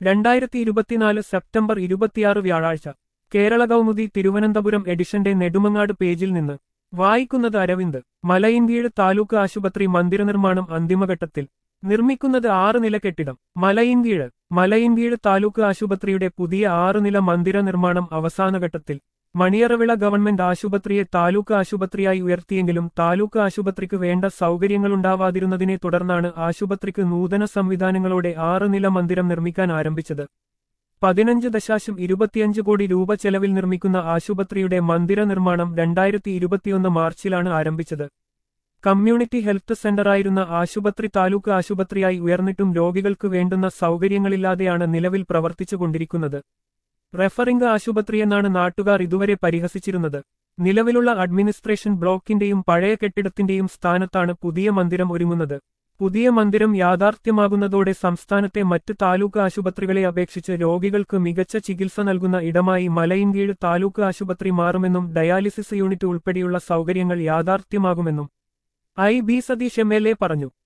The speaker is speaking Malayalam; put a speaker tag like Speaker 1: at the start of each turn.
Speaker 1: 2024 സെപ്റ്റംബർ 26 വ്യാഴാഴ്ച കേരള കൗമുദി തിരുവനന്തപുരം എഡിഷന്റെ നെടുമങ്ങാട് പേജിൽ നിന്ന് വായിക്കുന്നത് അരവിന്ദ്. മലയിൻകീഴ് താലൂക്ക് ആശുപത്രി മന്ദിരനിർമ്മാണം അന്തിമഘട്ടത്തിൽ. നിർമ്മിക്കുന്നത് 6 നില കെട്ടിടം. മലയിൻകീഴ് താലൂക്ക് ആശുപത്രിയുടെ പുതിയ 6 നില മന്ദിര നിർമ്മാണം അവസാനഘട്ടത്തിൽ. മണിയറവിള ഗവൺമെന്റ് ആശുപത്രിയെ താലൂക്ക് ആശുപത്രിയായി ഉയർത്തിയെങ്കിലും താലൂക്ക് ആശുപത്രിക്ക് വേണ്ട സൗകര്യങ്ങളുണ്ടാവാതിരുന്നതിനെ തുടർന്നാണ് ആശുപത്രിക്ക് നൂതന സംവിധാനങ്ങളോടെ 6 നില മന്ദിരം നിർമ്മിക്കാൻ ആരംഭിച്ചത്. 15.25 കോടി രൂപ ചെലവിൽ നിർമ്മിക്കുന്ന ആശുപത്രിയുടെ മന്ദിര നിർമ്മാണം 2021 മാർച്ചിലാണ് ആരംഭിച്ചത്. കമ്മ്യൂണിറ്റി ഹെൽത്ത് സെന്ററായിരുന്ന ആശുപത്രി താലൂക്ക് ആശുപത്രിയായി ഉയർന്നിട്ടും രോഗികൾക്ക് വേണ്ടുന്ന സൗകര്യങ്ങളില്ലാതെയാണ് നിലവിൽ പ്രവർത്തിച്ചുകൊണ്ടിരിക്കുന്നത്. റെഫറിംഗ് ആശുപത്രിയെന്നാണ് നാട്ടുകാർ ഇതുവരെ പരിഹസിച്ചിരുന്നത്. നിലവിലുള്ള അഡ്മിനിസ്ട്രേഷൻ ബ്ലോക്കിന്റെയും പഴയ കെട്ടിടത്തിന്റെയും സ്ഥാനത്താണ് പുതിയ മന്ദിരം ഒരുങ്ങുന്നത്. പുതിയ മന്ദിരം യാഥാർത്ഥ്യമാകുന്നതോടെ സംസ്ഥാനത്തെ മറ്റ് താലൂക്ക് ആശുപത്രികളെ അപേക്ഷിച്ച് രോഗികൾക്ക് മികച്ച ചികിത്സ നൽകുന്ന ഇടമായി മലയിൻകീഴ് താലൂക്ക് ആശുപത്രി മാറുമെന്നും ഡയാലിസിസ് യൂണിറ്റ് ഉൾപ്പെടെയുള്ള സൗകര്യങ്ങൾ യാഥാർത്ഥ്യമാകുമെന്നും IB സതീഷ് MLA പറഞ്ഞു.